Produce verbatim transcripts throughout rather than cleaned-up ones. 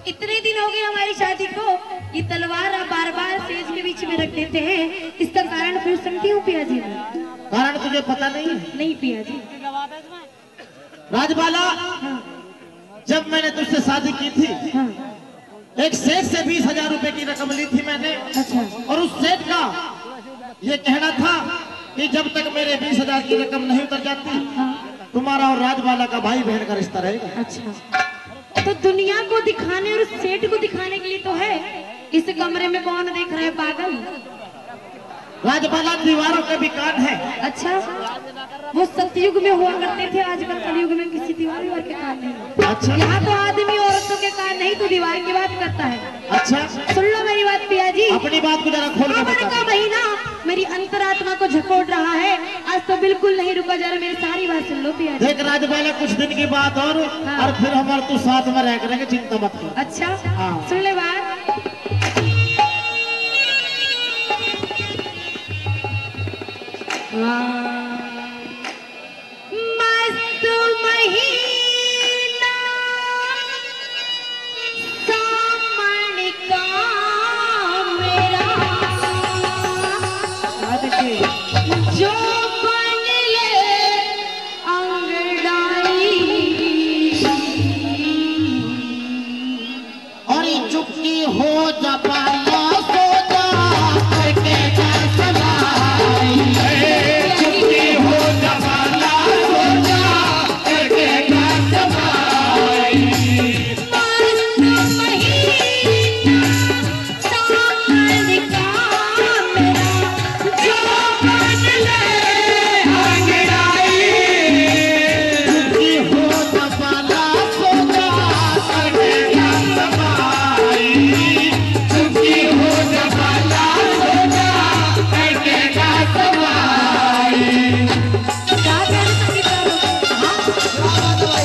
इतने दिन हो गए हमारी शादी को, ये तलवार आप बार बार सेज के बीच में रख देते हैं, इसका कारण फिर समझी हूँ पिया जी। कारण तुझे पता नहीं है? नहीं पिया जी। राजबाला, हाँ। जब मैंने तुझसे शादी की थी, हाँ। एक सेठ से बीस हजार रुपए की रकम ली थी मैंने। अच्छा। और उस सेठ का ये कहना था कि जब तक मेरे बीस हजार की रकम नहीं उतर जाती, हाँ। तुम्हारा और राजबाला का भाई बहन का रिश्ता रहेगा। अच्छा, तो दुनिया को दिखाने और सेठ को दिखाने के लिए तो है। इस कमरे में कौन देख रहा है पागल? राजबाला दीवारों के भी कान है। अच्छा, वो सतयुग में हुआ करते थे, आजकल कलयुग में किसी दीवार दीवार के कान नहीं। अच्छा। यहाँ तो आदमी औरतों के कान नहीं, तो दीवार की बात करता है। अच्छा, सुन लो मेरी बात पिया जी। अपनी बात को जरा खोल के सावन बता। का महीना मेरी अंतरात्मा को झकोट रहा है, आज तो बिल्कुल नहीं रुका जा रहा। मेरी सारी बात सुन लो पिया जी। देख राजबाला, कुछ दिन की बात और हाँ। और फिर हमारे तू साथ में रह करेंगे, चिंता मत कर। अच्छा। हाँ। सुन ले बात। मस्त महीना सावन का मेरा, जो बन ले अंगड़ाई, और ये चुपकी हो जापाला सो जा करके जा सलाई। चुपकी हो जापाला सो जा करके जा सलाई। मस्त महीना सावन का मेरा, जो बन ले अंगड़ाई। चुपकी हो जापाला सो जा करके जा सलाई। चुपकी हो जापाला सो जा करके जा सलाई। क्या कहना चाहती हो? हाँ?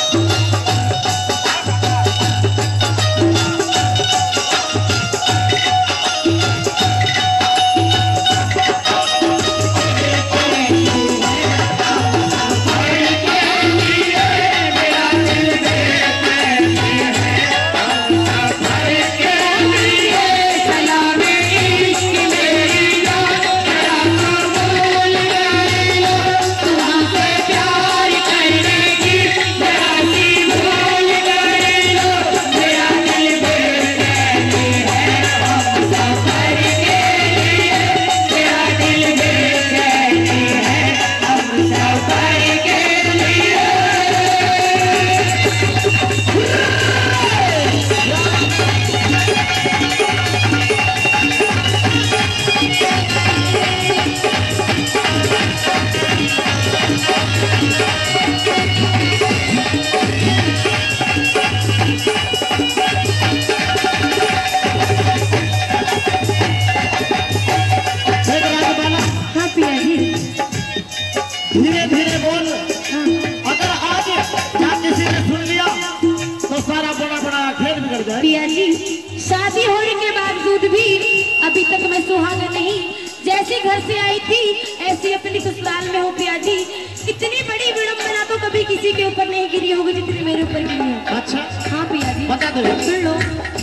देख राजबाला, हाँ पिया जी। धीरे धीरे बोल। हाँ। अगर आज या किसी ने सुन लिया तो सारा बड़ा बड़ा खेल बिगड़ जाए। पिया जी, शादी होने के बावजूद भी अभी तक मैं सुहागा नहीं। जैसे घर से आई थी ऐसी अपनी ससुराल में हूँ पिया जी। इतनी बड़ी विडंबना तो कभी किसी के ऊपर नहीं गिरी होगी जितनी मेरे ऊपर गिरी है। अच्छा, हाँ पिया जी, बता दो। सुन लो।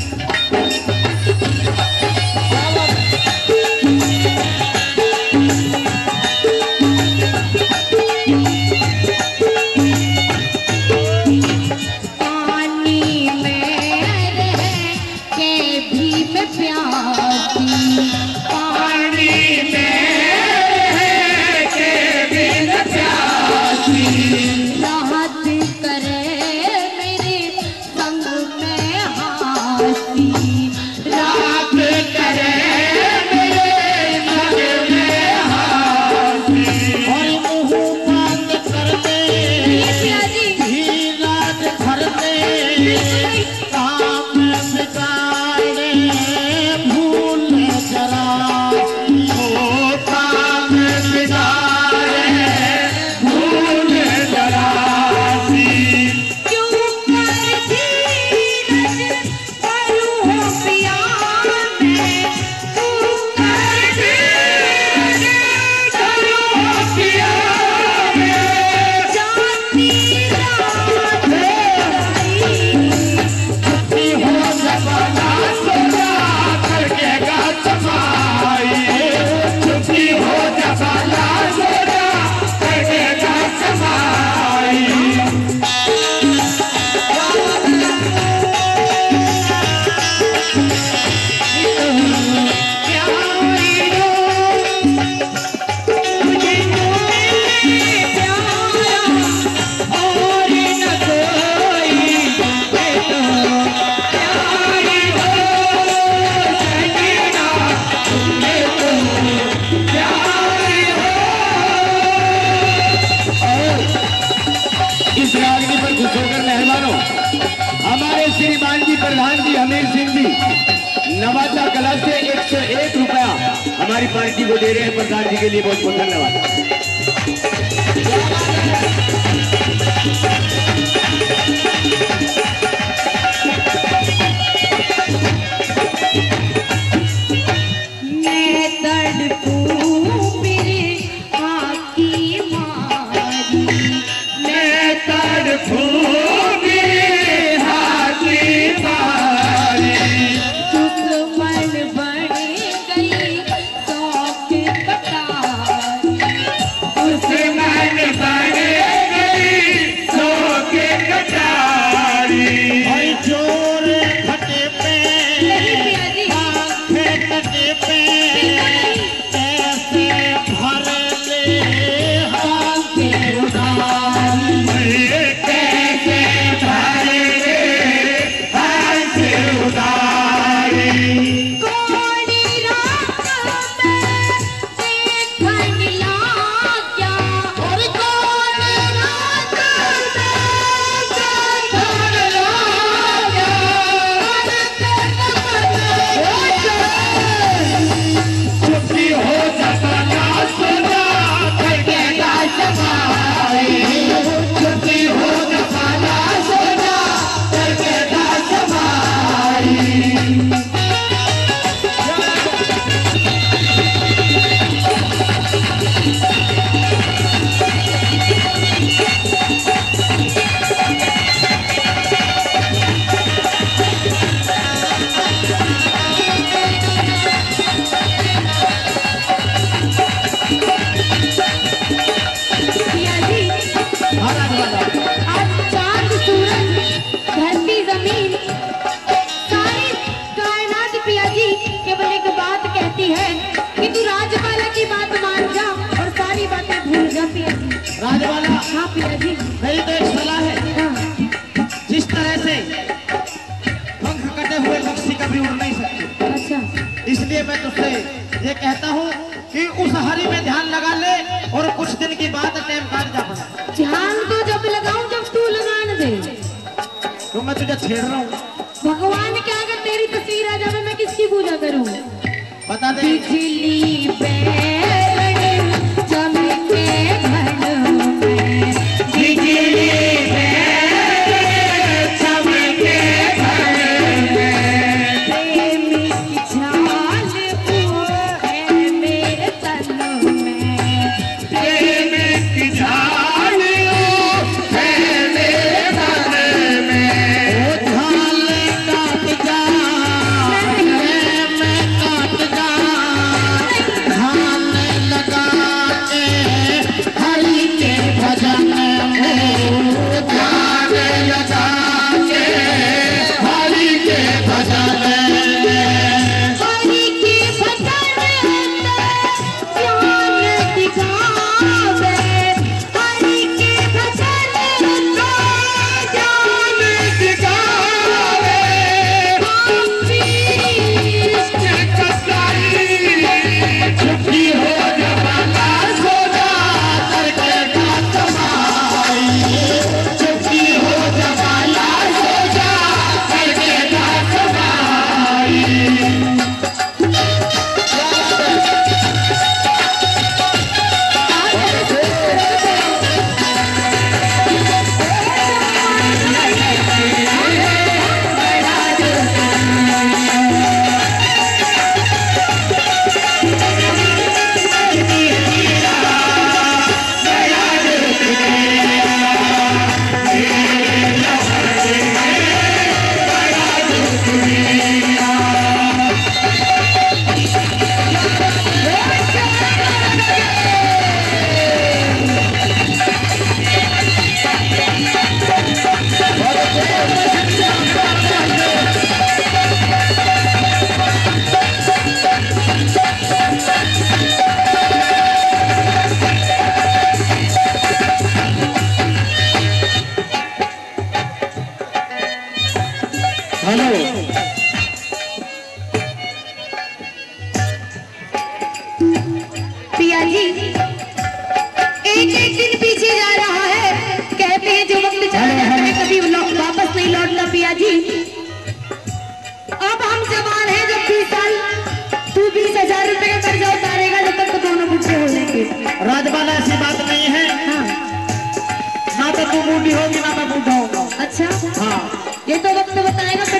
पानी में रह के भी मैं प्यासी, पानी में रह के भी मैं प्यासी, राहत करे मेरे संग में हासी, राहत करे मेरे संग में हासी। और मुंह बंद कर दे, ये पिया जी। ही रात भर दे, काम बिगाड़े भूल जरा। ओ काम बिगाड़े भूल जरा। क्यों कर धीरज करूं हो पिया मैं, क्यों कर धीरज करूं हो पिया मैं, जाती रात आई श्रीमान जी प्रधान जी हमीर सिंह जी नवादा कला से एक सौ एक रुपया हमारी पार्टी को दे रहे हैं। प्रधान जी के लिए बहुत बहुत धन्यवाद। राजवाला, हाँ पिया जी, मेरी तो एक सलाह है। हाँ। जिस तरह से पंख कटे हुए पक्षी कभी उड़ नहीं सकते। अच्छा। इसलिए मैं तुझसे ये कहता हूँ कि उस हरी में ध्यान लगा ले और कुछ दिन की बात टाइम काट जा पड़ा। ध्यान तो जब लगाऊं जब तू लगाने दे। तो मैं तुझे छेड़ रहा हूँ। भगवान क्या अगर तेरी तस्वीर आ जाए मैं किसकी पूजा करूँ? बता दे। बिजली बैरण चमके घन में, बिजली बैरण चमके घन में, प्रेम की छाल है मेरे तन में, प्रेम की छाल है मेरे तन में। ओ झाल काट जा, मैं काट जा, धान लगा के हरि के भजन में, धान लगा के हरि के भजन में, हरि के भजन ज्ञान दिखावे, हरि के भजन ज्ञान दिखावे, छुट्टी हो जमाना सोना करके गात माई, छुट्टी हो जमाना सोना करके गात माई। हेलो, पिया जी एक एक दिन पीछे जा रहा है, कहते हैं जो वक्त चला जाता है कभी लौ- वापस नहीं लौटता। पिया जी राजबाला ऐसी बात नहीं है। हाँ। ना तो तू बूढ़ी होगी ना मैं बूढ़ा होगा। अच्छा हाँ ये तो वक्त बताएगा